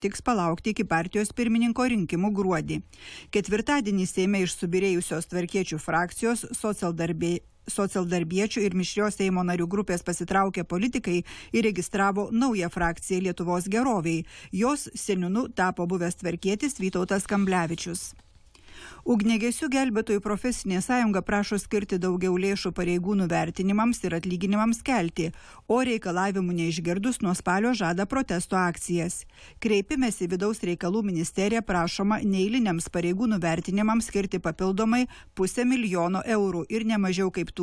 tiks palaukti iki partijos pirmininko rinkimų gruodį. Ketvirtadienį Seime iš subyrėjusios tvarkiečių frakcijos socialdarbiečių ir mišrios Seimo narių grupės pasitraukę politikai įregistravo naują frakciją Lietuvos geroviai. Jos seniūnu tapo buvęs tvarkietis Vytautas Kamblevičius. Ugniagesių gelbėtojų profesinė sąjunga prašo skirti daugiau lėšų pareigūnų vertinimams ir atlyginimams kelti, o reikalavimų neišgirdus nuo spalio žada protesto akcijas. Kreipimesi į Vidaus reikalų ministeriją prašoma neeiliniams pareigūnų vertinimams skirti papildomai 500 000 eurų ir ne mažiau kaip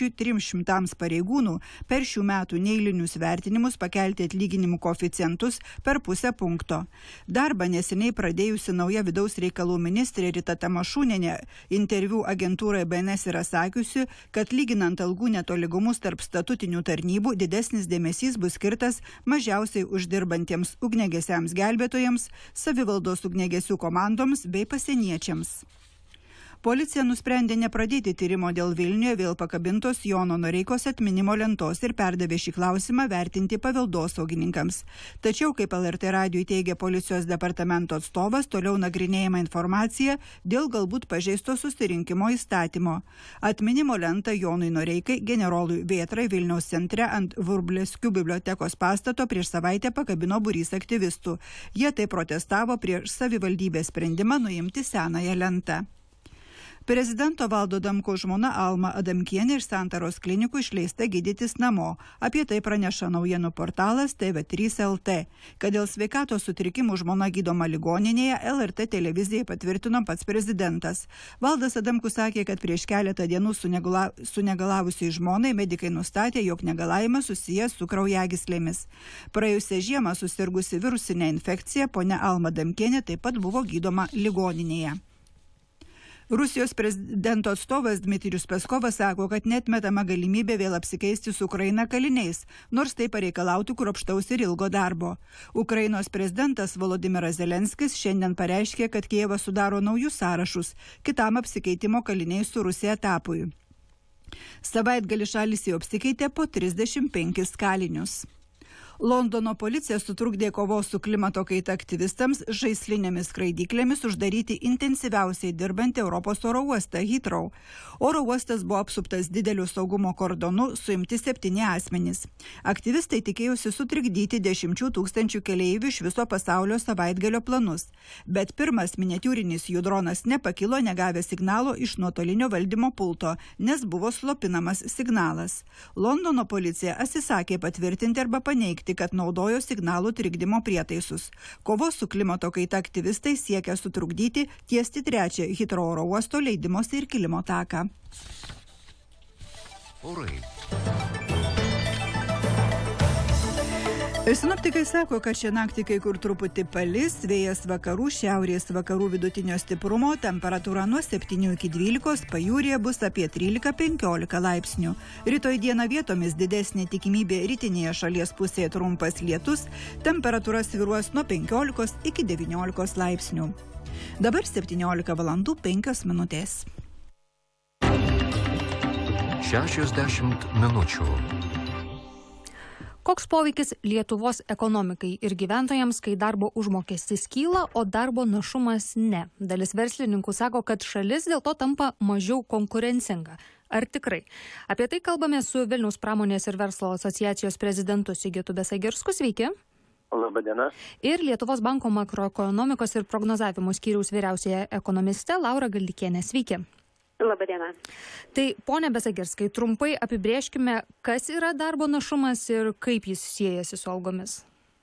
1300 pareigūnų per šių metų neeilinius vertinimus pakelti atlyginimų koeficientus per 0,5 punkto. Darbą neseniai pradėjusi nauja Vidaus reikalų ministrė Rita Tamašūnienė interviu agentūrai BNS yra sakiusi, kad lyginant algų netolygumus tarp statutinių tarnybų didesnis dėmesys bus skirtas mažiausiai uždirbantiems ugniagesiams gelbėtojams, savivaldos ugniagesių komandoms bei pasieniečiams. Policija nusprendė nepradėti tyrimo dėl Vilniuje vėl pakabintos Jono Noreikos atminimo lentos ir perdavė šį klausimą vertinti paveldosaugininkams. Tačiau, kaip LRT radijui teigia policijos departamento atstovas, toliau nagrinėjama informacija dėl galbūt pažeisto susirinkimo įstatymo. Atminimo lentą Jonui Noreikai generolui Vėtrai Vilniaus centre ant Vrublevskių bibliotekos pastato prieš savaitę pakabino būrys aktyvistų. Jie taip protestavo prieš savivaldybės sprendimą nuimti senąją lentą. Prezidento Valdo Adamkaus žmona Alma Adamkienė iš Santaros klinikų išleista gydytis namo. Apie tai praneša naujienų portalas TV3 LT. Kad dėl sveikatos sutrikimų žmona gydoma ligoninėje, LRT televizijai patvirtino pats prezidentas. Valdas Adamkus sakė, kad prieš keletą dienų sunegalavusiai žmonai medikai nustatė, jog negalavimas susijęs su kraujagyslėmis. Praėjusią žiemą susirgusi virusinę infekciją ponia Alma Adamkienė taip pat buvo gydoma ligoninėje. Rusijos prezidento atstovas Dmitrijus Peskovas sako, kad neatmetama galimybė vėl apsikeisti su Ukraina kaliniais, nors tai pareikalautų kruopštaus ir ilgo darbo. Ukrainos prezidentas Volodymyras Zelenskis šiandien pareiškė, kad Kijevas sudaro naujus sąrašus kitam apsikeitimo kaliniais su Rusija etapui. Savaitgalį šalis jau apsikeitė po 35 kalinius. Londono policija sutrukdė kovos su klimato kaita aktyvistams žaislinėmis skraidyklėmis uždaryti intensyviausiai dirbantį Europos oro uostą Heathrow. Oro uostas buvo apsuptas dideliu saugumo kordonu, suimti 7 asmenys. Aktyvistai tikėjosi sutrikdyti 10 000 keleivių iš viso pasaulio savaitgalio planus. Bet pirmas miniatiūrinis jų dronas nepakilo negavęs signalo iš nuotolinio valdymo pulto, nes buvo slopinamas signalas. Londono policija atsisakė patvirtinti arba paneigti, kad naudojo signalų trikdymo prietaisus. Kovos su klimato kaita aktyvistai siekia sutrukdyti tiesti 3 Heathrow oro uosto leidimosi ir kilimo taką. Orai. Sinoptikai sako, kad šią naktį kai kur truputį palis, vėjas vakarų, šiaurės vakarų vidutinio stiprumo, temperatūra nuo 7 iki 12, pajūryje bus apie 13-15 laipsnių. Rytoj dieną vietomis didesnė tikimybė rytinėje šalies pusėje trumpas lietus, temperatūra svyruos nuo 15 iki 19 laipsnių. Dabar 17:05 minutės. 60 minučių. Koks poveikis Lietuvos ekonomikai ir gyventojams, kai darbo užmokestis kyla, o darbo našumas ne? Dalis verslininkų sako, kad šalis dėl to tampa mažiau konkurencinga. Ar tikrai? Apie tai kalbame su Vilniaus pramonės ir verslo asociacijos prezidentu Sigitu Besagirsku. Sveiki. Labadiena. Ir Lietuvos banko makroekonomikos ir prognozavimo skyriaus vyriausioje ekonomiste Laura Galdikienė. Sveiki. Labadiena. Tai, ponia Besagirskai, trumpai apibrėžkime, kas yra darbo našumas ir kaip jis siejasi su algomis.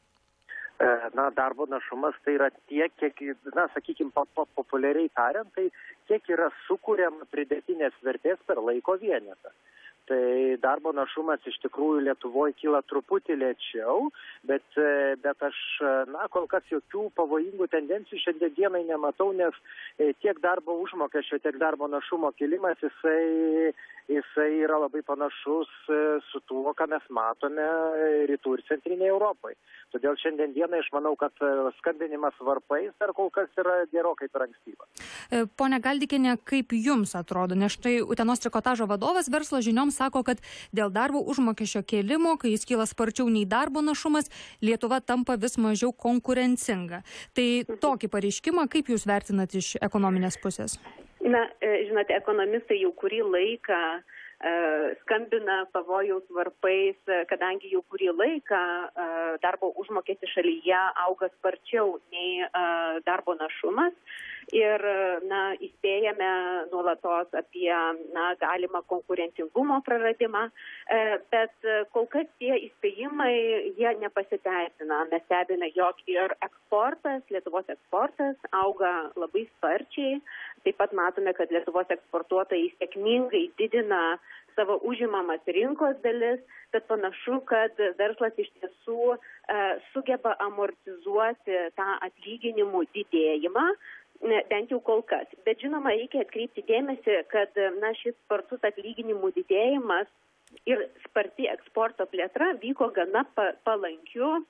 Darbo našumas tai yra tiek, kiek, sakykime, populiariai tariant, tai kiek yra sukuriama pridėtinės vertės per laiko vienetą. Tai darbo našumas iš tikrųjų Lietuvoje kyla truputį lėčiau, bet aš, kol kas jokių pavojingų tendencijų šiandien dienai nematau, nes tiek darbo užmokesčio, tiek darbo našumo kilimas, jisai jisai yra labai panašus su tuo, ką mes matome rytų ir centrinėje Europoje. Todėl šiandien dieną aš manau, kad skambinimas varpais dar kol kas yra gerokai per ankstyva. Pone Galdikiene, kaip jums atrodo? Nes štai Utenos trikotažo vadovas Verslo žinioms sako, kad dėl darbo užmokesčio kėlimo, kai jis kyla sparčiau nei darbo našumas, Lietuva tampa vis mažiau konkurencinga. Tai tokį pareiškimą kaip jūs vertinat iš ekonominės pusės? Na, žinote, ekonomistai jau kurį laiką skambina pavojaus varpais, kadangi jau kurį laiką darbo užmokestis šalyje auga sparčiau nei darbo našumas. Ir įspėjame nuolatos apie galimą konkurencingumo praradimą, bet kol kas tie įspėjimai jie nepasiteisina. Mes stebime, jog ir eksportas, Lietuvos eksportas auga labai sparčiai. Taip pat matome, kad Lietuvos eksportuotojai sėkmingai didina savo užimamas rinkos dalis, bet panašu, kad verslas iš tiesų sugeba amortizuoti tą atlyginimų didėjimą, bent jau kol kas. Bet žinoma, reikia atkreipti dėmesį, kad šis spartus atlyginimų didėjimas ir sparti eksporto plėtra vyko gana palankiu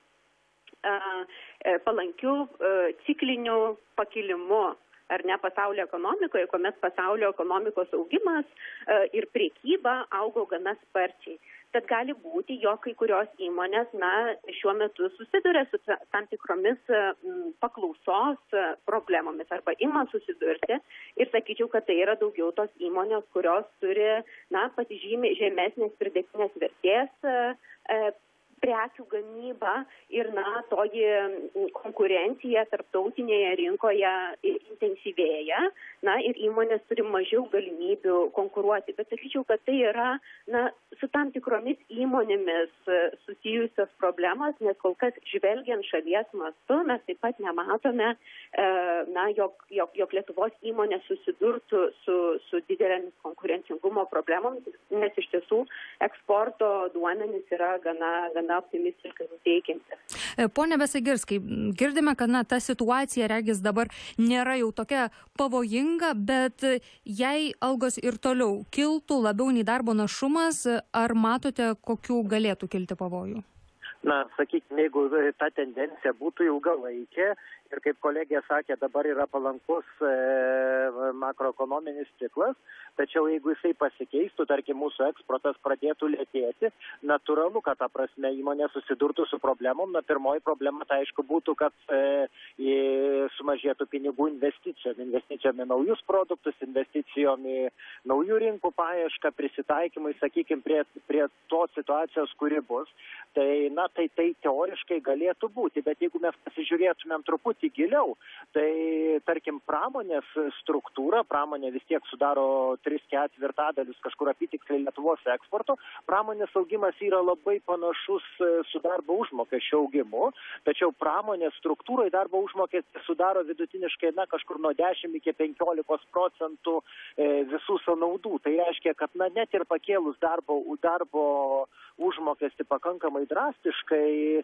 cikliniu pakilimu. Ar ne pasaulio ekonomikoje, kuomet pasaulio ekonomikos augimas ir priekyba augo gana sparčiai. Tad gali būti, jog kai kurios įmonės šiuo metu susiduria su tam tikromis paklausos problemomis arba ima susidurti. Ir sakyčiau, kad tai yra daugiau tos įmonės, kurios turi pasižymi žemesnės pridėtinės vertės prekių gamyba ir toji konkurencija tarptautinėje rinkoje intensyvėja, ir įmonės turi mažiau galimybių konkuruoti. Bet sakyčiau, kad tai yra su tam tikromis įmonėmis susijusios problemas, nes kol kas žvelgiant šalies mastu mes taip pat nematome, jog Lietuvos įmonės susidurtų su didelėmis konkurencingumo problemomis, nes iš tiesų eksporto duomenys yra gana optimistiškai nuteikiantis. Pone Besagirskai, girdime, kad ta situacija, regis, dabar nėra jau tokia pavojinga, bet jei algos ir toliau kiltų labiau nei darbo našumas, ar matote, kokių galėtų kilti pavojų? Sakykime, jeigu ta tendencija būtų ilgalaikė ir kaip kolegė sakė, dabar yra palankus makroekonominis ciklas, tačiau jeigu jisai pasikeistų, tarkim, mūsų eksportas pradėtų lėtėti, natūralu, kad ta prasme įmonė susidurtų su problemom. Pirmoji problema, tai aišku, būtų, kad sumažėtų pinigų investicijom į naujus produktus, investicijom į naujų rinkų paiešką, prisitaikymui, sakykime, prie tos situacijos, kuri bus. Tai teoriškai galėtų būti, bet jeigu mes pasižiūrėtumėm truputį giliau, tai, tarkim, pramonės struktūra, pramonė vis tiek sudaro 3/4 kažkur apytiksliai Lietuvos eksporto, pramonės augimas yra labai panašus su darbo užmokesčio augimu, tačiau pramonės struktūroje darbo užmokestis sudaro vidutiniškai kažkur nuo 10 iki 15% visų sąnaudų. Tai reiškia, kad net ir pakėlus darbo užmokestį pakankamai drastiškai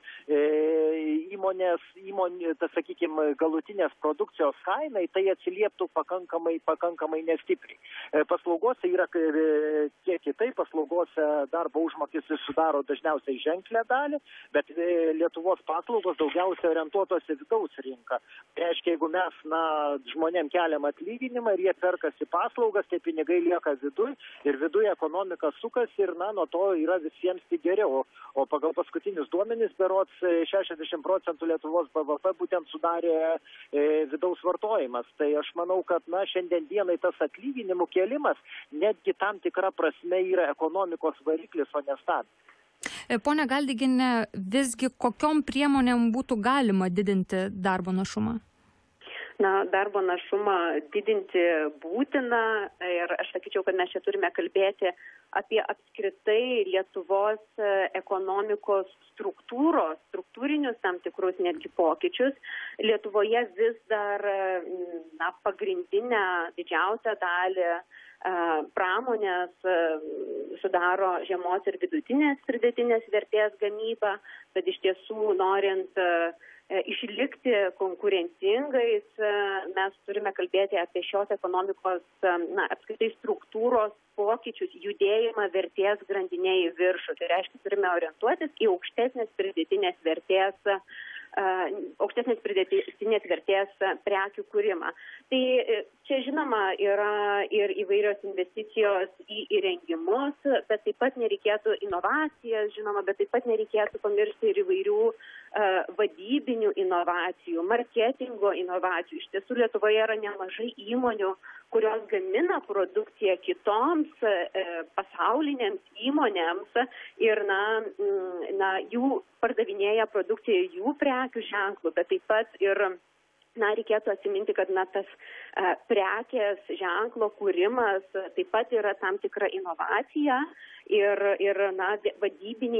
sakykime, galutinės produkcijos kainai, tai atsilieptų pakankamai nestipriai. Paslaugose yra kiek kitaip, paslaugose darbo užmokestis sudaro dažniausiai ženklę dalį, bet Lietuvos paslaugos daugiausiai orientuotos į vidaus rinką. Tai reiškia, jeigu mes žmonėm keliam atlyginimą ir jie perkasi paslaugas, tai pinigai lieka viduj ir viduj ekonomika sukasi ir nuo to yra visiems tik geriau. O pagal paskutinius duomenis, berods 60% Lietuvos BVP būtent sudarė vidaus vartojimas. Tai aš manau, kad šiandien dienai tas atlyginimų kėlimas netgi tam tikra prasme yra ekonomikos variklis, o ne stabdis. Pone Galdikiene, visgi kokiom priemonėm būtų galima didinti darbo našumą? Darbo našumą didinti būtina ir aš sakyčiau, kad mes čia turime kalbėti apie apskritai Lietuvos ekonomikos struktūrinius tam tikrus netgi pokyčius. Lietuvoje vis dar pagrindinę didžiausią dalį pramonės sudaro žemos ir vidutinės pridėtinės vertės gamyba, bet iš tiesų norint išlikti konkurencingais, mes turime kalbėti apie šios ekonomikos apskritai struktūros pokyčius, judėjimą vertės grandinėje į viršų. Tai reiškia, turime orientuotis į aukštesnės pridėtinės vertės prekių kūrimą. Tai čia žinoma yra ir įvairios investicijos į įrengimus, bet taip pat nereikėtų inovacijas, žinoma, bet taip pat nereikėtų pamiršti ir įvairių vadybinių inovacijų, marketingo inovacijų. Iš tiesų Lietuvoje yra nemažai įmonių, kurios gamina produkciją kitoms pasaulinėms įmonėms ir jų pardavinėja produkciją jų prekių ženklų, bet taip pat ir reikėtų atsiminti, kad tas prekės ženklo kūrimas taip pat yra tam tikra inovacija ir vadybinių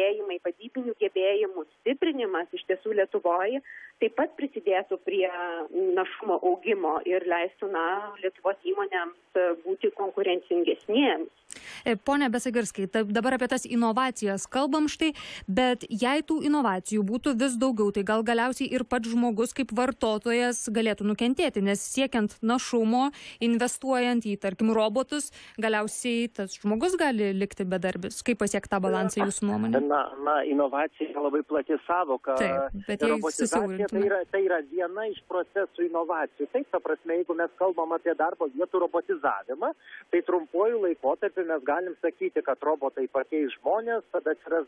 gebėjimų stiprinimas iš tiesų Lietuvoje taip pat prisidėtų prie našumo augimo ir leistų Lietuvos įmonėms būti konkurencingesniems. Pone Besagirskai, dabar apie tas inovacijas kalbam štai, bet jei tų inovacijų būtų vis daugiau, tai gal galiausiai ir pats žmogus kaip vartotojas galėtų nukentėti, nes siekiant našumo, investuojant į, tarkim, robotus, galiausiai tas žmogus gali likti bedarbis. Kaip pasiekti tą balansą jūsų nuomonė? Inovacija yra labai plati savoka. Taip, bet robotizacija tai yra viena iš procesų inovacijų. Taip, ta prasme, jeigu mes kalbam apie darbo vietų robotizavimą, tai trumpuoju laikotarpiu mes galim sakyti, kad robotai pakeis žmonės, tada atsiras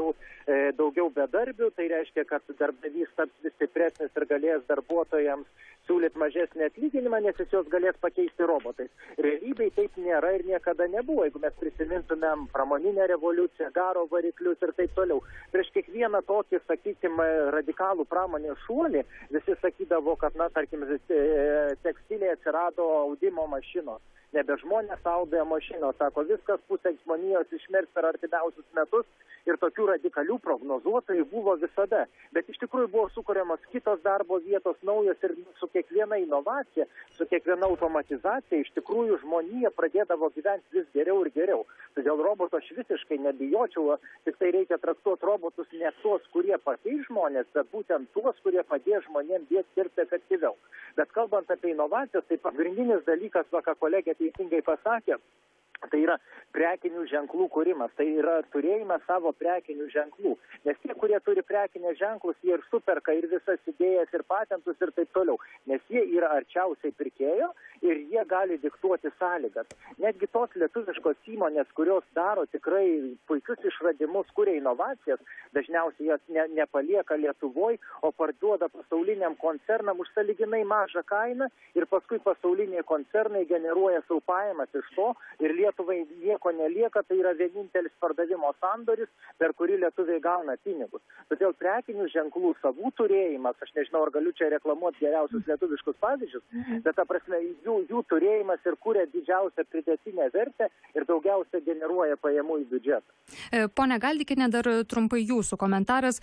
daugiau bedarbių, tai reiškia, kad darbdavys taps vis stipresnis ir galės darbuotojams siūlyti mažesnį atlyginimą, nes jis juos galės pakeisti robotais. Realybėj taip nėra ir niekada nebuvo, jeigu mes prisimintumėm pramoninę revoliuciją, garo variklius ir taip toliau. Prieš kiekvieną tokį, sakykime, radikalų pramonės šuolį, visi sakydavo, kad, tarkim, tekstilėje atsirado audimo mašinos. Nebe žmonės audė mašinos, sako, viskas pusė žmonijos išmirs per artimiausius metus ir tokių radikalių prognozuotojų buvo visada. Bet iš tikrųjų buvo sukuriamas kitos darbo vietos naujos ir su kiekviena inovacija, su kiekviena automatizacija iš tikrųjų žmonija pradėdavo gyventi vis geriau ir geriau. Todėl roboto aš visiškai nebijočiau, tik tai reikia traktuoti robotus ne tuos, kurie pakeis žmonės, bet būtent tuos, kurie padės žmonėms dirbti efektyviau. Bet kalbant apie inovacijas, tai pagrindinis dalykas, ką kolegė teisingai pasakė, tai yra prekinių ženklų kūrimas, tai yra turėjimas savo prekinių ženklų. Nes tie, kurie turi prekinės ženklus, jie ir superka ir visas idėjas ir patentus ir taip toliau. Nes jie yra arčiausiai pirkėjo ir jie gali diktuoti sąlygas. Netgi tos lietuviškos įmonės, kurios daro tikrai puikius išradimus, kuria inovacijas, dažniausiai jas nepalieka Lietuvoje, o parduoda pasauliniam koncernam už sąlyginai mažą kainą ir paskui pasauliniai koncernai generuoja savo pajamas iš to ir Lietuvai nieko nelieka, tai yra vienintelis pardavimo sandoris, per kurį lietuviai gauna pinigus. Todėl prekinių ženklų savų turėjimas, aš nežinau, ar galiu čia reklamuoti geriausius lietuviškus pavyzdžius, bet ta prasme, jų turėjimas ir kuria didžiausią pridėtinę vertę ir daugiausia generuoja pajamų į biudžetą. Pone Galdikiene, dar trumpai jūsų komentaras,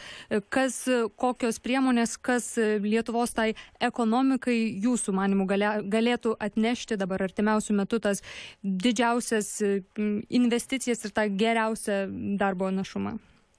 kokios priemonės, kas Lietuvos tai ekonomikai jūsų manimų galėtų atnešti dabar artimiausių metų tas didžiausias investicijas ir tą geriausią darbo našumą?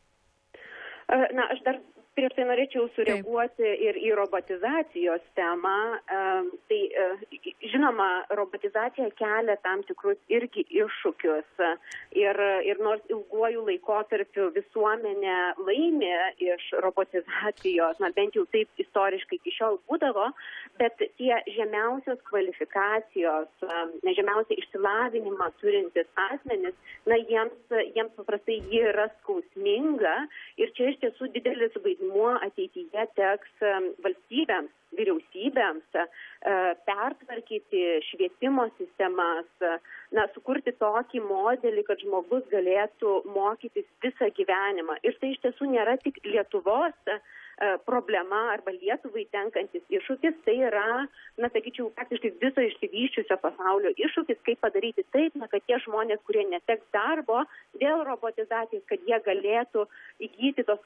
Aš dar prieš tai norėčiau sureaguoti ir į robotizacijos temą. Tai, žinoma, robotizacija kelia tam tikrus irgi iššūkius. Ir nors ilguoju laikotarpiu visuomenė laimi iš robotizacijos, bent jau taip istoriškai iki šiol būdavo, bet tie žemiausios kvalifikacijos, žemiausią išsilavinimą turintis asmenys, jiems paprastai ji yra skausminga ir čia iš tiesų didelis vaidmuo ateityje teks valstybėms, vyriausybėms pertvarkyti švietimo sistemas, sukurti tokį modelį, kad žmogus galėtų mokytis visą gyvenimą. Ir tai iš tiesų nėra tik Lietuvos problema arba Lietuvai tenkantis iššūkis, tai yra, sakyčiau, praktiškai viso išsivysčiusio pasaulio iššūkis, kaip padaryti taip, kad tie žmonės, kurie neteks darbo dėl robotizacijos, kad jie galėtų įgyti tos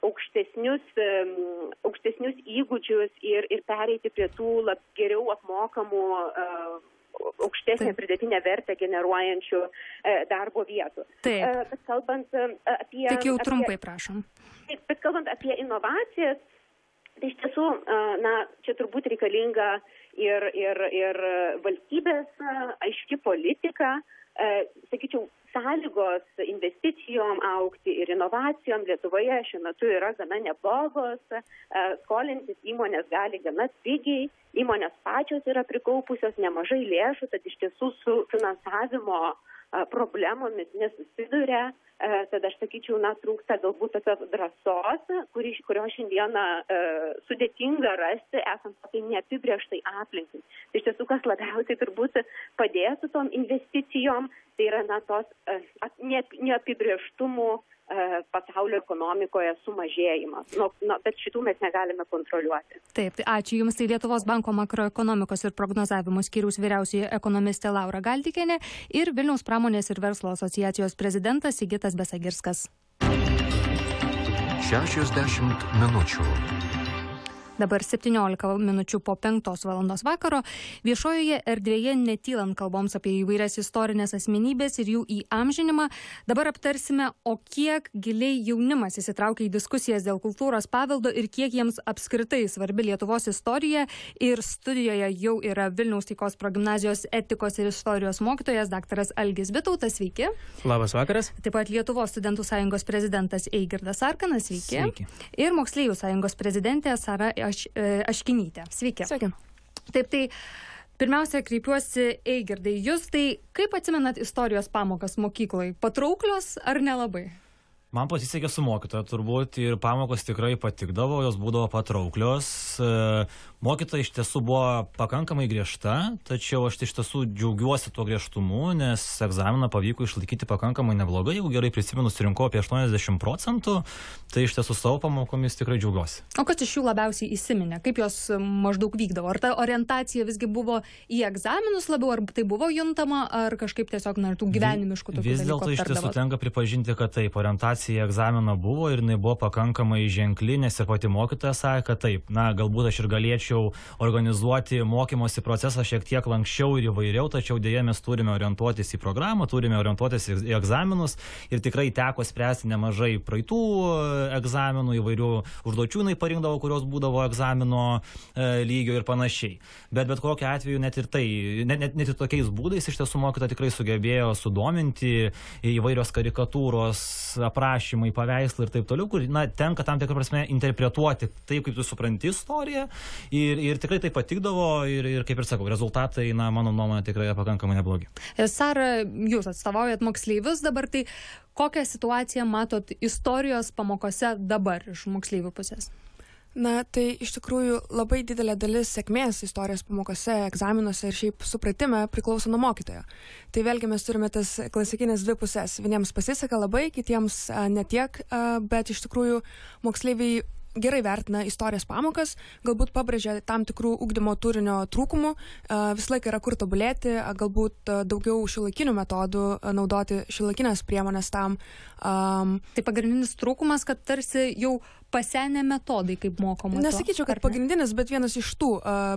aukštesnius įgūdžius ir pereiti prie tų geriau apmokamų aukštesnę pridėtinę vertę generuojančių darbo vietų. Taip. Bet kalbant apie... Tik jau trumpai, prašom. Bet kalbant apie inovacijas, Tai iš tiesų, čia turbūt reikalinga ir valstybės aiški politika, sakyčiau, sąlygos investicijom augti ir inovacijom Lietuvoje šiuo metu yra gana neblogos, skolintis įmonės gali gana pigiai, įmonės pačios yra prikaupusios nemažai lėšų, tad iš tiesų su finansavimo problemomis nesusiduria, tada aš sakyčiau, trūksta galbūt tokios drąsos, kurio šiandieną sudėtinga rasti, esant tokiai neapibrėžtai aplinkai. Tai iš tiesų, kas labiausiai turbūt padėtų tom investicijom, tai yra tos neapibrėžtumų pasaulio ekonomikoje sumažėjimas. Bet šitų mes negalime kontroliuoti. Taip, ačiū Jums. Tai Lietuvos banko makroekonomikos ir prognozavimo skyriaus vyriausioji ekonomistė Laura Galdikienė ir Vilniaus pramonės ir verslo asociacijos prezidentas Sigitas Besagirskas. 60 minučių. Dabar 17 minučių po 5 valandos vakaro. Viešojoje erdvėje netylant kalboms apie įvairias istorinės asmenybės ir jų įamžinimą. Dabar aptarsime, o kiek giliai jaunimas įsitraukia į diskusijas dėl kultūros paveldo ir kiek jiems apskritai svarbi Lietuvos istorija. Ir studijoje jau yra Vilniaus Taikos progimnazijos etikos ir istorijos mokytojas daktaras Algis Bitautas. Sveiki. Labas vakaras. Taip pat Lietuvos studentų sąjungos prezidentas Eigirdas Arkanas. Sveiki. Sveiki. Ir moksleivių sąjungos prezidentė Sara Aškinytė. Sveiki. Sveiki. Taip, tai pirmiausia, kreipiuosi Eigirdai. Jūs tai kaip atsimenat istorijos pamokas mokykloje? Patrauklios ar nelabai? Man pasisekė su mokytoja turbūt ir pamokos tikrai patikdavo, jos būdavo patrauklios. Mokytoja iš tiesų buvo pakankamai griežta, tačiau aš iš tiesų džiaugiuosi tuo griežtumu, nes egzaminą pavyko išlaikyti pakankamai neblogai, jau gerai prisimenu, surinkau apie 80%, tai iš tiesų savo pamokomis tikrai džiaugiuosi. O kas iš jų labiausiai įsiminė? Kaip jos maždaug vykdavo? Ar ta orientacija visgi buvo į egzaminus labiau, ar tai buvo juntama, ar kažkaip tiesiog tų gyvenimiškų tokių dalykų? Vis dėlto iš tiesų tenka pripažinti, kad taip, orientacija į egzaminą buvo ir jinai buvo pakankamai ženkli, nes ir pati mokytoja sakė, kad taip, galbūt aš ir galėčiau organizuoti mokymosi procesą šiek tiek lankščiau ir įvairiau, tačiau dėja mes turime orientuotis į programą, turime orientuotis į egzaminus ir tikrai teko spręsti nemažai praeitų egzaminų, įvairių užduočių jinai parinkdavo, kurios būdavo egzamino lygio ir panašiai. Bet kokiu atveju net ir tokiais būdais iš tiesų mokytoja tikrai sugebėjo sudominti, įvairios karikatūros, aprašymai, paveikslai ir taip toliau, kur tenka tam tikrą prasme interpretuoti taip, kaip tu supranti istoriją ir tikrai tai patikdavo ir kaip ir sakau, rezultatai, mano nuomonė, tikrai pakankamai neblogi. Sara, jūs atstovaujat moksleivius dabar, tai kokią situaciją matot istorijos pamokose dabar iš moksleivių pusės? Tai iš tikrųjų labai didelė dalis sėkmės istorijos pamokose, egzaminuose ir šiaip supratime priklauso nuo mokytojo. Tai vėlgi mes turime tas klasikinės dvi pusės. Vieniems pasiseka labai, kitiems netiek, bet iš tikrųjų moksleiviai gerai vertina istorijos pamokas, galbūt pabrėžia tam tikrų ugdymo turinio trūkumų, vis laik yra kur tobulėti, galbūt daugiau šiuolaikinių metodų naudoti, šiuolaikinės priemonės tam. Tai pagrindinis trūkumas, kad tarsi jau pasenę metodai, kaip mokoma. Nesakyčiau, kad pagrindinis, bet vienas iš tų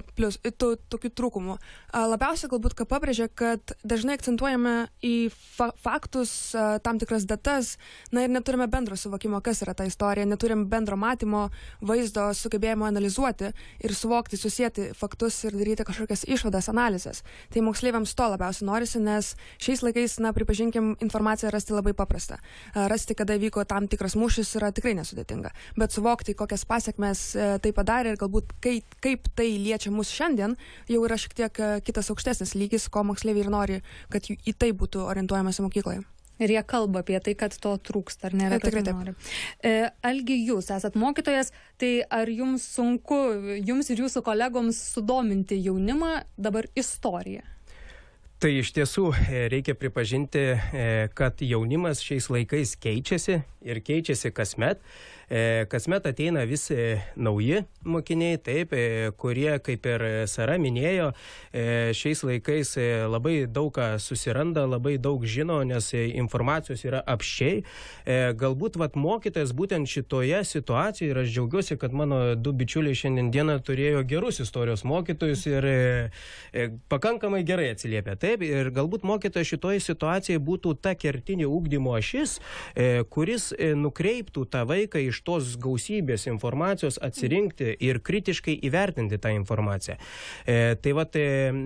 tokių trūkumų. Labiausiai galbūt, ką pabrėžia, kad dažnai akcentuojame į faktus, tam tikras datas, ir neturime bendro suvokimo, kas yra ta istorija, neturim bendro matymo, vaizdo, sugebėjimo analizuoti ir suvokti, susijęti faktus ir daryti kažkokias išvadas, analizės. Tai moksleiviams to labiausiai norisi, nes šiais laikais, pripažinkim, informaciją rasti labai paprasta. Rasti, kada vyko tam tikras mūšis, yra tikrai nesudėtinga. Bet suvokti, kokias pasiekmes tai padarė ir galbūt kaip tai liečia mus šiandien, jau yra šiek tiek kitas aukštesnis lygis, ko moksleiviai ir nori, kad į tai būtų orientuojamasi mokykloje. Ir jie kalba apie tai, kad to trūksta, ar nėra, kad nori. Algi, jūs esat mokytojas, tai ar jums sunku, jums ir jūsų kolegoms sudominti jaunimą dabar istoriją? Tai iš tiesų reikia pripažinti, kad jaunimas šiais laikais keičiasi ir keičiasi kasmet. Kasmet ateina vis nauji mokiniai, taip, kurie, kaip ir Sara minėjo, šiais laikais labai daug ką susiranda, labai daug žino, nes informacijos yra apsčiai. Galbūt mokytojas būtent šitoje situacijoje, ir aš džiaugiuosi, kad mano du bičiuliai šiandieną turėjo gerus istorijos mokytojus ir pakankamai gerai atsiliepia. Taip, ir galbūt mokytojas šitoje situacijoje būtų ta kertinė ugdymo ašis, kuris nukreiptų tą vaiką iš iš tos gausybės informacijos atsirinkti ir kritiškai įvertinti tą informaciją. Tai vat,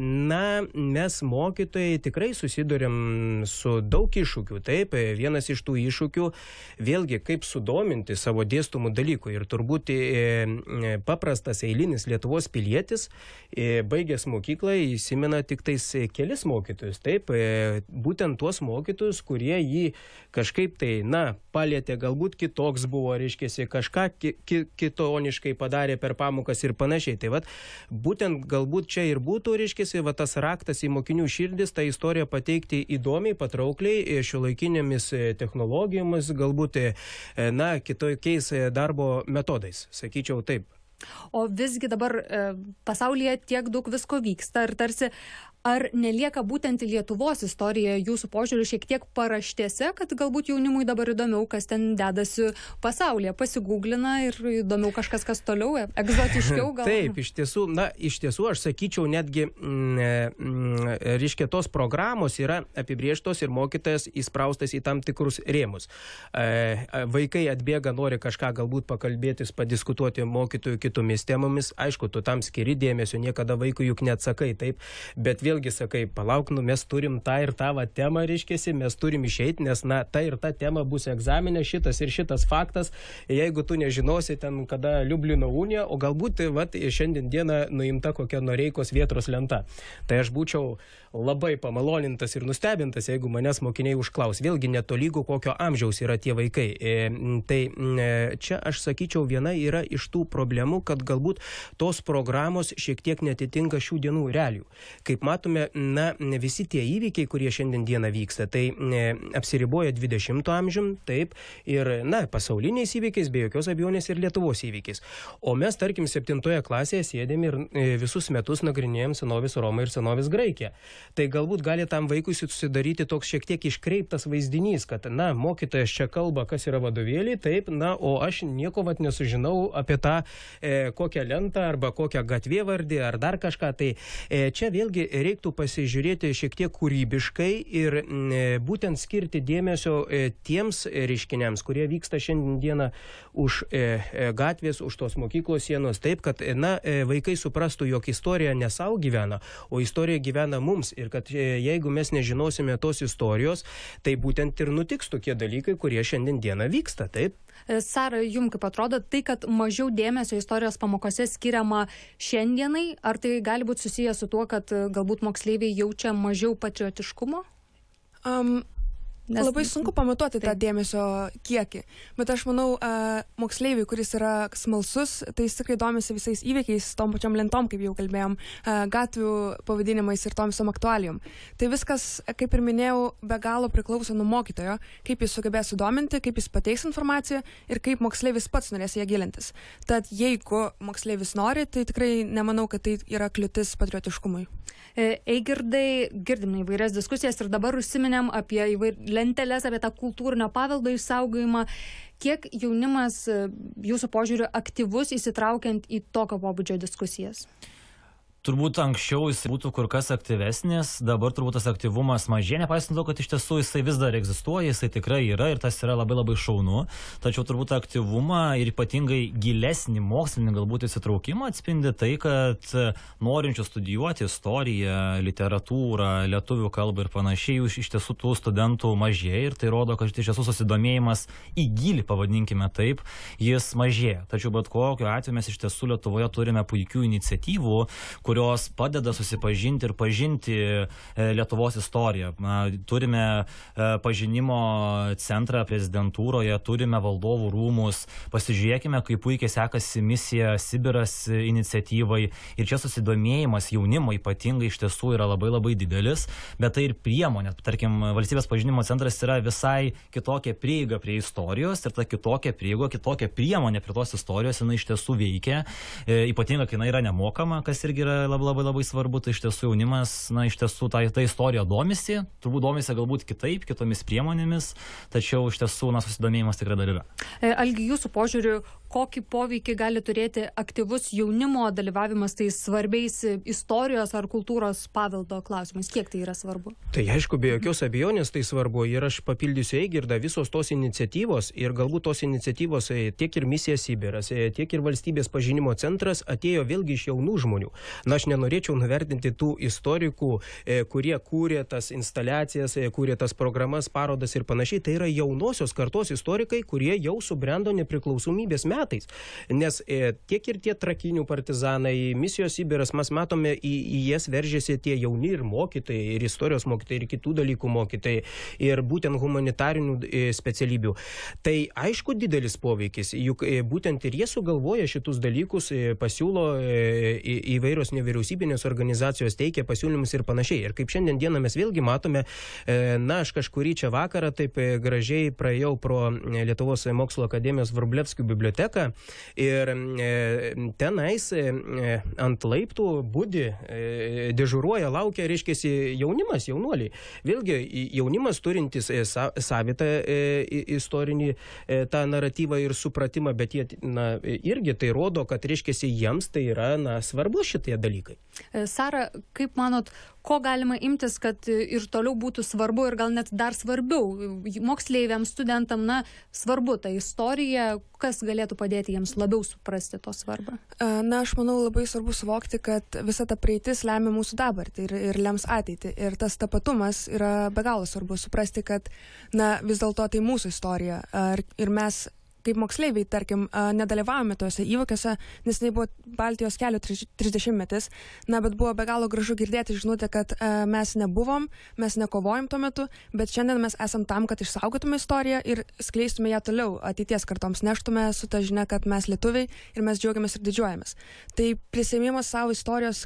mes mokytojai tikrai susidurėm su daug iššūkių. Taip, vienas iš tų iššūkių, vėlgi, kaip sudominti savo dėstomų dalykų. Ir turbūt paprastas eilinis Lietuvos pilietis, baigęs mokyklą, įsimena tik tais kelis mokytojus. Taip, būtent tuos mokytojus, kurie jį kažkaip tai, palietė, galbūt kitoks buvo, reiškėsi, kažką kitoniškai padarė per pamokas ir panašiai. Tai vat, būtent galbūt čia ir būtų, reiškėsi, tas raktas į mokinių širdis, tą istoriją pateikti įdomiai, patraukliai, šiuolaikinėmis technologijomis, galbūt, kitokiais darbo metodais, sakyčiau taip. O visgi dabar pasaulyje tiek daug visko vyksta ir tarsi ar nelieka būtent Lietuvos istorija jūsų požiūriu šiek tiek paraštėse, kad galbūt jaunimui dabar įdomiau, kas ten dedasi pasaulyje, pasigūglina ir įdomiau kažkas, kas toliau, egzotiškiau gal? Taip, iš tiesų aš sakyčiau, netgi, reiškia, tos programos yra apibrėžtos ir mokytojas įspraustas į tam tikrus rėmus. Vaikai atbėga, nori kažką galbūt pakalbėtis, padiskutuoti mokytojų kitomis temomis, aišku, tu tam skiri dėmesio, niekada vaikui juk neatsakai, taip, bet vėlgi sakai, palauk, mes turim tą ir tą temą, reiškėsi, mes turim išeiti, nes, ta ir ta tema bus egzaminė, šitas ir šitas faktas, jeigu tu nežinosi ten, kada Liublino unija, o galbūt, šiandien dieną nuimta kokia Noreikos Vėtros lenta. Tai aš būčiau labai pamalonintas ir nustebintas, jeigu manęs mokiniai užklaus. Vėlgi netolygų kokio amžiaus yra tie vaikai. Tai čia aš sakyčiau, viena yra iš tų problemų, kad galbūt tos programos šiek tiek netitinka šių dienų realijų. Kaip matome, visi tie įvykiai, kurie šiandien dieną vyksta, tai apsiriboja 20 amžium, taip, ir, pasauliniais įvykiais, be jokios abejonės ir Lietuvos įvykiais. O mes, tarkim, 7 klasėje sėdėm ir visus metus nagrinėjom senovės Romą ir senovės Graikiją. Tai galbūt gali tam vaikui susidaryti toks šiek tiek iškreiptas vaizdinys, kad, mokytojas čia kalba, kas yra vadovėliai, taip, o aš nieko nesužinau apie tą kokią lentą arba kokią gatvėvardį ar dar kažką. Tai čia vėlgi reiktų pasižiūrėti šiek tiek kūrybiškai ir būtent skirti dėmesio tiems reiškiniams, kurie vyksta šiandieną už gatvės, už tos mokyklos sienos, taip, kad vaikai suprastų, jog istorija ne savo gyvena, o istorija gyvena mums ir kad jeigu mes nežinosime tos istorijos, tai būtent ir nutiks tokie dalykai, kurie šiandien dieną vyksta, taip? Sara, jums kaip atrodo, tai, kad mažiau dėmesio istorijos pamokose skiriama šiandienai, ar tai gali būti susijęs su tuo, kad galbūt moksleiviai jaučia mažiau patriotiškumo? Labai sunku pamatuoti tą dėmesio kiekį, bet aš manau, moksleiviai, kuris yra smalsus, tai jis tikrai domisi visais įvykiais, tom pačiom lentom, kaip jau kalbėjom, gatvių pavadinimais ir tom visom aktualijom. Tai viskas, kaip ir minėjau, be galo priklauso nuo mokytojo, kaip jis sugebės sudominti, kaip jis pateiks informaciją ir kaip moksleivis pats norės ją gilintis. Tad jeigu moksleivis nori, tai tikrai nemanau, kad tai yra kliūtis patriotiškumui. Eigirdai, girdim įvairias diskusijas ir dabar užsiminėm apie lenteles, apie tą kultūrinio paveldo išsaugojimą. Kiek jaunimas jūsų požiūriu aktyvus įsitraukiant į tokio pobūdžio diskusijas? Turbūt anksčiau jis būtų kur kas aktyvesnis, dabar turbūt tas aktyvumas mažėja, nepaisant to, kad iš tiesų jisai vis dar egzistuoja, jisai tikrai yra ir tas yra labai labai šaunu, tačiau turbūt aktyvumą ir ypatingai gilesnį mokslinį galbūt įsitraukimą atspindi tai, kad norinčių studijuoti istoriją, literatūrą, lietuvių kalbą ir panašiai, iš tiesų tų studentų mažėja ir tai rodo, kad iš tiesų susidomėjimas į gilį, pavadinkime taip, jis mažėja. Tačiau bet kokiu atveju mes iš tiesų Lietuvoje turime puikių iniciatyvų, kurios padeda susipažinti ir pažinti Lietuvos istoriją. Turime pažinimo centrą prezidentūroje, turime valdovų rūmus, pasižiūrėkime, kaip puikiai sekasi misija Sibiras iniciatyvai ir čia susidomėjimas jaunimo ypatingai iš tiesų yra labai labai didelis, bet tai ir priemonė. Tarkim, valstybės pažinimo centras yra visai kitokia prieiga prie istorijos ir ta kitokia prieiga, kitokia priemonė prie tos istorijos, jinai iš tiesų veikia, ypatingai, kai jinai yra nemokama, kas irgi yra yra labai svarbu, tai iš tiesų jaunimas, iš tiesų ta istorija domisi, turbūt domisi galbūt kitaip, kitomis priemonėmis, tačiau iš tiesų susidomėjimas tikrai dar yra. Algi, jūsų požiūriu, kokį poveikį gali turėti aktyvus jaunimo dalyvavimas tais svarbiais istorijos ar kultūros paveldo klausimais? Kiek tai yra svarbu? Tai aišku, be jokios abejonės tai svarbu ir aš papildysiu Eigirdą, visos tos iniciatyvos ir galbūt tos iniciatyvos tiek ir Misija Sibiras, tiek ir Valstybės pažinimo centras atėjo vėlgi iš jaunų žmonių. Aš nenorėčiau nuvertinti tų istorikų, kurie kūrė tas instaliacijas, kūrė tas programas, parodas ir panašiai. Tai yra jaunosios kartos istorikai, kurie jau subrendo nepriklausomybės metais. Nes tiek ir tie trakinių partizanai, Misijos Sibiras, mes matome, į jas veržėsi tie jauni ir mokytojai, ir istorijos mokytojai, ir kitų dalykų mokytojai, ir būtent humanitarinių specialybių. Tai aišku didelis poveikis, juk būtent ir jie sugalvoja šitus dalykus, pasiūlo įvairios nevyriausybinės organizacijos, teikia pasiūlymus ir panašiai. Ir kaip šiandien dieną mes vėlgi matome, aš kažkurį čia vakarą taip gražiai praėjau pro Lietuvos mokslo akademijos Vrublevskių biblioteką ir tenais ant laiptų budi, dežuruoja, laukia, reiškiasi, jaunimas, jaunuoliai. Vėlgi, jaunimas turintis savitą istorinį tą naratyvą ir supratimą, bet jie irgi tai rodo, kad, reiškiasi, jiems tai yra svarbu šitie dalykai. Sara, kaip manot, ko galima imtis, kad ir toliau būtų svarbu ir gal net dar svarbiau moksleiviams, studentam, svarbu ta istorija, kas galėtų padėti jiems labiau suprasti to svarbą? Aš manau, labai svarbu suvokti, kad visa ta praeitis lemia mūsų dabartį ir lems ateitį. Ir tas tapatumas yra be galo svarbu suprasti, kad vis dėlto tai mūsų istorija. Ir mes kaip moksleiviai, tarkim, nedalyvavome tuose įvykiuose, nes tai buvo Baltijos kelio 30-metis, bet buvo be galo gražu girdėti žinutę, kad mes nebuvom, mes nekovojom tuo metu, bet šiandien mes esam tam, kad išsaugotume istoriją ir skleistume ją toliau ateities kartoms, neštume su ta žinia, kad mes lietuviai ir mes džiaugiamės ir didžiuojamės. Tai prisėmimas savo istorijos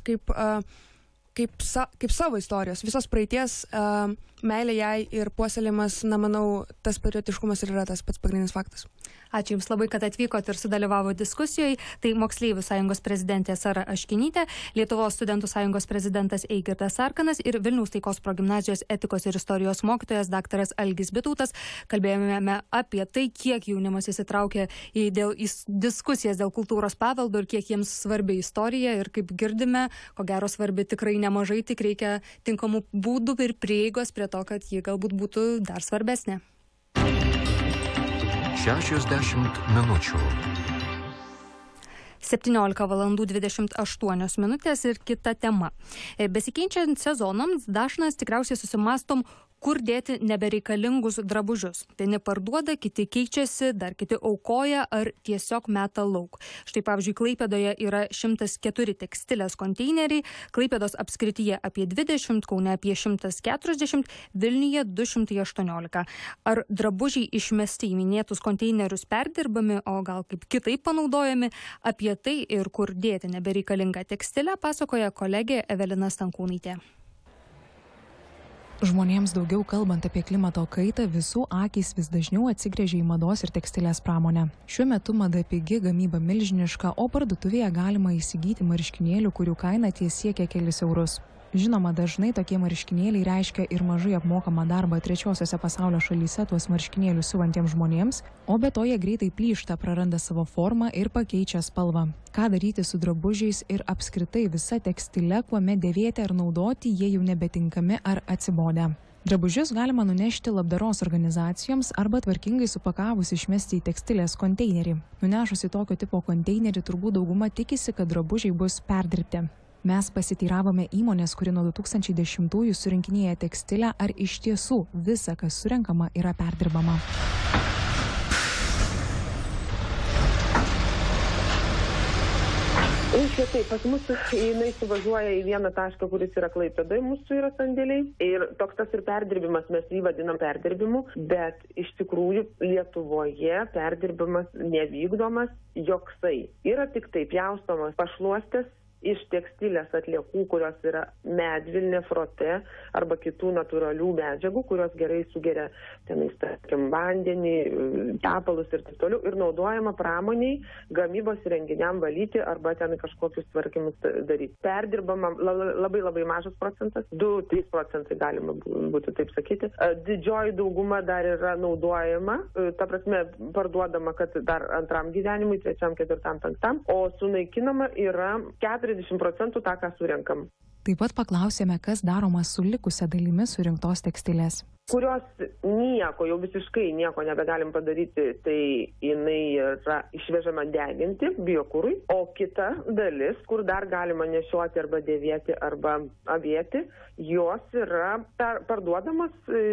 kaip savo istorijos, visos praeities, meilė jai ir puoselėjimas, manau, tas patriotiškumas ir yra tas pats pagrindinis faktas. Ačiū Jums labai, kad atvykot ir sudalyvavo diskusijoje. Tai Moksleivių sąjungos prezidentė Sara Aškinytė, Lietuvos studentų sąjungos prezidentas Eigirdas Arkanas ir Vilniaus taikos progimnazijos etikos ir istorijos mokytojas daktaras Algis Bitautas. Kalbėjome apie tai, kiek jaunimas įsitraukė į diskusijas dėl kultūros paveldo ir kiek jiems svarbi istorija. Ir kaip girdime, ko gero svarbi tikrai nemažai, tik reikia tinkamų būdų ir prieigos prie to, kad ji galbūt būtų dar svarbesnė. 60 minučių. 17:28 ir kita tema. Besikeičiant sezonams dažnas tikriausiai susimastom, kur dėti nebereikalingus drabužius. Vieni parduoda, kiti keičiasi, dar kiti aukoja ar tiesiog meta lauk. Štai pavyzdžiui, Klaipėdoje yra 104 tekstilės konteineriai, Klaipėdos apskrityje apie 20, Kaune apie 140, Vilniuje 218. Ar drabužiai išmesti į minėtus konteinerius perdirbami, o gal kaip kitaip panaudojami? Apie tai ir kur dėti nebereikalingą tekstilę pasakoja kolegė Evelina Stankūnaitė. Žmonėms daugiau kalbant apie klimato kaitą, visų akys vis dažniau atsigręžia į mados ir tekstilės pramonę. Šiuo metu mada pigi, gamyba milžiniška, o parduotuvėje galima įsigyti marškinėlių, kurių kaina siekia kelis eurus. Žinoma, dažnai tokie marškinėliai reiškia ir mažai apmokamą darbą trečiosiose pasaulio šalyse tuos marškinėlius siuvantiems žmonėms, o be to jie greitai plyšta, praranda savo formą ir pakeičia spalvą. Ką daryti su drabužiais ir apskritai visa tekstile, kuomet dėvėti ar naudoti jie jau nebetinkami ar atsibodę. Drabužius galima nunešti labdaros organizacijoms arba tvarkingai supakavus išmesti į tekstilės konteinerį. Nunešus į tokio tipo konteinerį turbūt dauguma tikisi, kad drabužiai bus perdirbti. Mes pasiteiravome įmonės, kuri nuo 2010-ųjų surinkinėja tekstilę, ar iš tiesų visa, kas surenkama, yra perdirbama. Taip, pas mus jinai suvažiuoja į vieną tašką, kuris yra Klaipėdoje, mūsų yra sandėliai. Ir toks tas ir perdirbimas, mes jį vadinam perdirbimu, bet iš tikrųjų Lietuvoje perdirbimas nevykdomas joksai. Yra tik tai pjaustomas pašluostės iš tekstilės atliekų, kurios yra medvilnė, frote arba kitų natūralių medžiagų, kurios gerai sugeria tenais, tarkim, vandenį, tepalus ir taip toliau, ir naudojama pramoniai gamybos įrenginiam valyti arba ten kažkokius tvarkymus daryti. Perdirbama labai mažas procentas, 2-3 procentai galima būtų taip sakyti. Didžioji dauguma dar yra naudojama, ta prasme parduodama, kad dar antram gyvenimui, trečiam, ketvirtam, penktam, o sunaikinama yra 40 procentų tą, ką surenkam. Taip pat paklausėme, kas daroma su likusia dalimi surinktos tekstilės. Kurios nieko, jau visiškai nieko nebegalim padaryti, tai jinai yra išvežama deginti biokūrui, o kita dalis, kur dar galima nešioti arba dėvėti arba avėti, jos yra parduodamas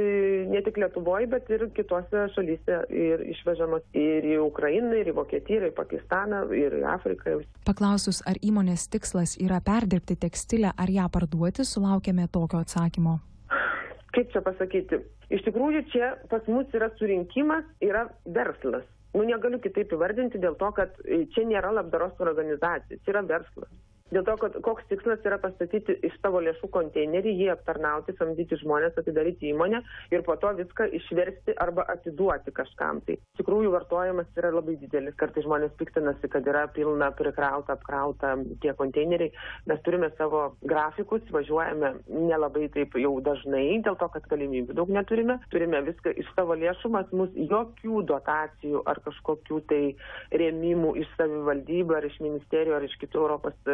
ne tik Lietuvoje, bet ir kitose šalyse ir išvežamas ir į Ukrainą, ir į Vokietiją, ir į Pakistaną, ir į Afriką. Paklausus, ar įmonės tikslas yra perdirbti tekstilę ar ją parduoti, sulaukėme tokio atsakymo. Kaip čia pasakyti? Iš tikrųjų, čia pas mus yra surinkimas, yra verslas. Negaliu kitaip įvardinti dėl to, kad čia nėra labdaros organizacija, čia yra verslas. Dėl to, kad koks tikslas yra pastatyti iš savo lėšų konteinerį, jį aptarnauti, samdyti žmonės, atidaryti įmonę ir po to viską išversti arba atiduoti kažkam. Tai iš tikrųjų vartojimas yra labai didelis. Kartais žmonės piktinasi, kad yra pilna, prikrauta, apkrauta tie konteineriai. Mes turime savo grafikus, važiuojame nelabai taip jau dažnai, dėl to, kad galimybių daug neturime. Turime viską iš savo lėšų, mus jokių dotacijų ar kažkokių tai rėmimų iš savivaldybių ar iš ministerijų ar iš kitų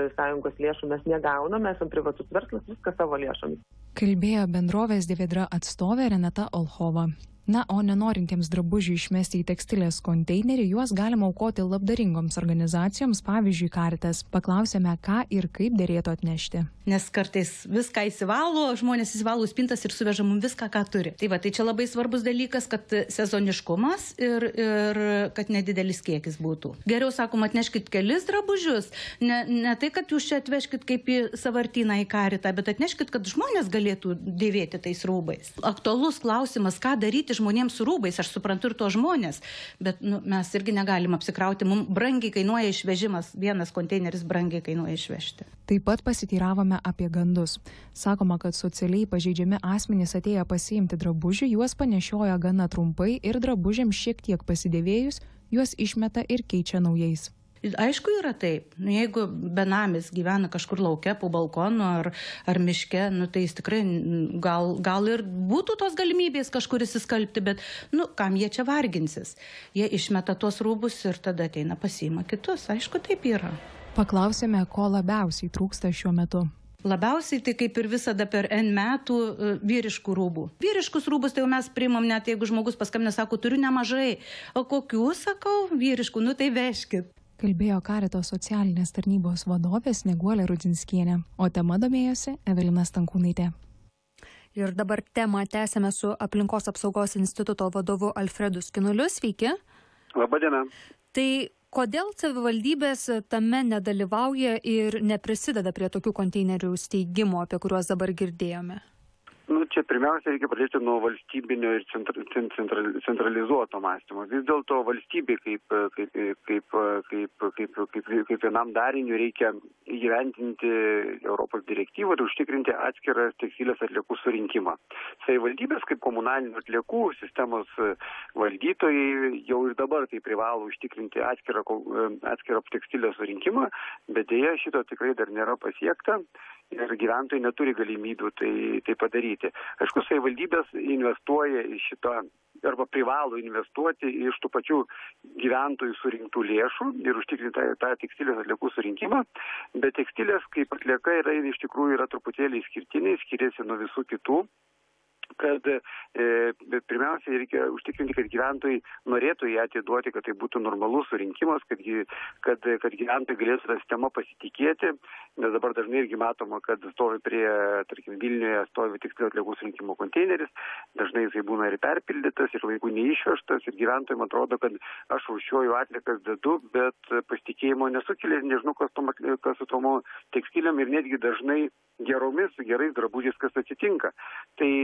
ES lėšų mes negauname, mes esame privatus verslas, viską savo lėšomis. Kalbėjo bendrovės Dividra atstovė Renata Olchova. Na, o nenorintiems drabužių išmesti į tekstilės konteinerį, juos galima aukoti labdaringoms organizacijoms, pavyzdžiui, Caritas. Paklausėme, ką ir kaip derėtų atnešti. Nes kartais viską įsivalo, žmonės įsivalo spintas ir suveža mums viską, ką turi. Tai va, tai čia labai svarbus dalykas, kad sezoniškumas ir kad nedidelis kiekis būtų. Geriau, sakom, atneškit kelis drabužius, ne tai, kad jūs čia atveškit kaip į savartyną į Caritą, bet atneškit, kad žmonės galėtų dėvėti tais rūbais. Aktualus klausimas, ką daryti žmonėms su rūbais, aš suprantu ir to žmonės, bet mes irgi negalim apsikrauti, mums brangiai kainuoja išvežimas, vienas konteineris brangiai kainuoja išvežti. Taip pat pasiteiravome apie gandus. Sakoma, kad socialiai pažeidžiami asmenys atėję pasiimti drabužių, juos panešioja gana trumpai ir drabužiams šiek tiek pasidėvėjus, juos išmeta ir keičia naujais. Aišku yra taip, jeigu benamis gyvena kažkur lauke po balkonu ar miške, tai jis tikrai gal ir būtų tos galimybės kažkur įsiskalbti, bet kam jie čia varginsis? Jie išmeta tuos rūbus ir tada ateina pasiima kitus, aišku taip yra. Paklausėme, ko labiausiai trūksta šiuo metu. Labiausiai tai kaip ir visada per N metų vyriškų rūbų. Vyriškus rūbus tai jau mes priimam, net jeigu žmogus paskambina, sako, turiu nemažai. O kokių, sakau, vyriškų, tai vežkit. Kalbėjo Caritas socialinės tarnybos vadovė Snieguolė Rudzinskienė, o tema domėjosi Evelina Stankūnaitė. Ir dabar temą tęsėme su Aplinkos apsaugos instituto vadovu Alfredu Skinuliu. Sveiki. Labadiena. Tai kodėl savivaldybės tame nedalyvauja ir neprisideda prie tokių konteinerių steigimo, apie kuriuos dabar girdėjome? Čia pirmiausia reikia pradėti nuo valstybinio ir centralizuoto mąstymo. Vis dėlto valstybė kaip vienam dariniui reikia įgyvendinti Europos direktyvą ir užtikrinti atskirą tekstilės atliekų surinkimą. Savivaldybės kaip komunalinių atliekų sistemos valdytojai jau ir dabar tai privalo užtikrinti atskirą tekstilės surinkimą, bet dėja šito tikrai dar nėra pasiekta. Ir gyventojai neturi galimybių tai padaryti. Aišku, savivaldybės investuoja į šitą arba privalo investuoti iš tų pačių gyventojų surinktų lėšų ir užtikrinti tą tekstilės atliekų surinkimą, bet tekstilės kaip atlieka iš tikrųjų yra truputėlį išskirtiniai, skiriasi nuo visų kitų. Kad pirmiausia reikia užtikrinti, kad gyventojai norėtų ją atiduoti, kad tai būtų normalus surinkimas, kad gyventojai galėtų tą sistemą pasitikėti, nes dabar dažnai irgi matoma, kad stovi prie, tarkim, Vilniuje stovi tekstilės atliekų surinkimo konteineris, dažnai jisai būna ir perpildytas, ir laiku neišvežtas, ir gyventojams atrodo, kad aš rūšiuoju atliekas dedu, bet pasitikėjimo nesukelia, nežinau, kas su tom tekstilėm ir netgi dažnai gerais drabužiais, kas atsitinka. Tai čia yra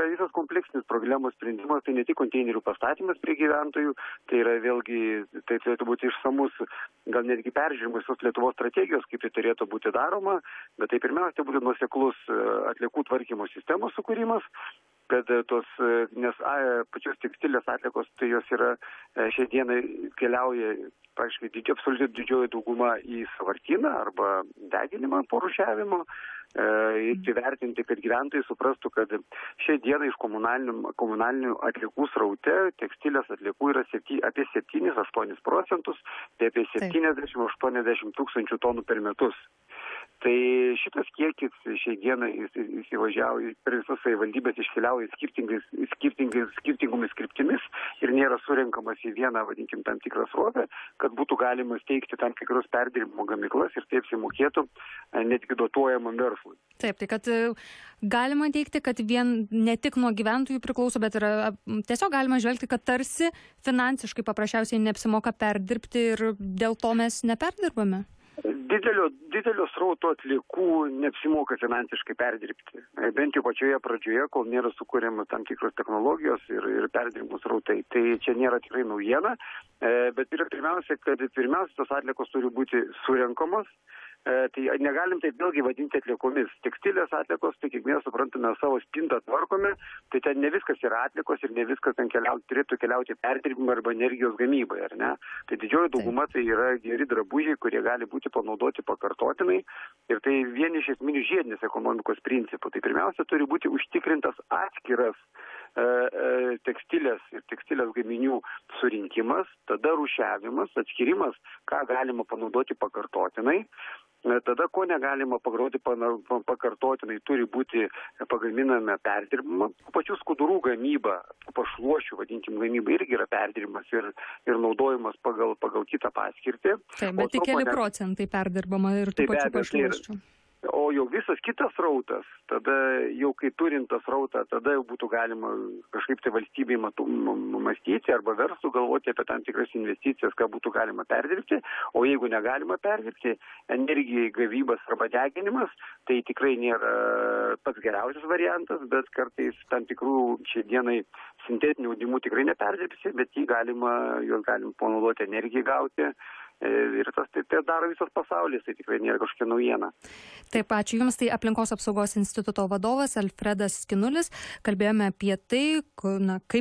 visas kompleksinis problemos sprendimas, tai ne tik konteinerių pastatymas prie gyventojų, tai yra vėlgi, tai turėtų būti išsamus, gal netgi peržiūrimas visos Lietuvos strategijos, kaip tai turėtų būti daroma, bet tai pirmiausia būtų nuoseklus atliekų tvarkymo sistemos sukūrimas, kad nes pačios tekstilės atliekos, tai jos yra šią dieną keliauja praktiškai absoliučiai didžioji dauguma į sąvartyną arba deginimą po rūšiavimo. Įvertinti, kad gyventojai suprastų, kad šią dieną iš komunalinių atliekų sraute tekstilės atliekų yra apie 7-8%, tai apie 70-80 tūkstančių tonų per metus. Tai šitas kiekis šiai dienai įsivažiavo per visas savivaldybės, iškeliauja skirtingomis kryptimis ir nėra surenkamas į vieną, vadinkim, tam tikrą srovę, kad būtų galima steigti tam tikrus perdirbimo gamyklas ir taip simokėtų netgi dotuojamam verslui. Taip, tai kad galima teikti, kad vien ne tik nuo gyventojų priklauso, bet ir tiesiog galima žvelgti, kad tarsi finansiškai paprasčiausiai neapsimoka perdirbti ir dėl to mes neperdirbame. Didelio srauto atliekų neapsimoka finansiškai perdirbti. Bent jau pačioje pradžioje, kol nėra sukūriamas tam tikros technologijos ir perdirbimo srautai. Tai čia nėra tikrai naujiena, bet yra pirmiausia, kad tos atliekos turi būti surenkamos. Tai negalim taip vėlgi vadinti atliekomis. Tekstilės atliekos, tai kiekvienas suprantame, savo spintą tvarkome, tai ten ne viskas yra atliekos ir ne viskas ten turėtų keliauti perdirbimą arba energijos gamybai, ar ne? Tai didžioji dauguma tai yra geri drabužiai, kurie gali būti panaudoti pakartotinai ir tai vieni iš esminių žiedinės ekonomikos principų. Tai pirmiausia turi būti užtikrintas atskiras tekstilės ir tekstilės gaminių surinkimas, tada rūšiavimas, atskirimas, ką galima panaudoti pakartotinai. Tada, ko negalima pagroti pakartotinai, turi būti pagaminame perdirbimą. Pačių skudurų gamyba, pašluošių, vadinkim, gamyba irgi yra perdirbimas ir naudojimas pagal kitą paskirtį. Taip, bet tik keli procentai perdirbama ir tų pačių pašluošių. O jau visas kitas srautas, tada jau kai turint tą srautą, tada jau būtų galima kažkaip tai valstybei mąstyti arba verslui galvoti apie tam tikras investicijas, ką būtų galima perdirbti. O jeigu negalima perdirbti, energijai gavybas arba deginimas, tai tikrai nėra pats geriausias variantas, bet kartais tam tikrų šiai dienai sintetinių audimų tikrai neperdirbsi, bet juos galima panaudoti energijai gauti. Ir tai daro visas pasaulis, tai tikrai nėra kažkokia naujiena. Taip, ačiū Jums. Tai Aplinkos apsaugos instituto vadovas Alfredas Skinulis. Kalbėjome apie tai, kaip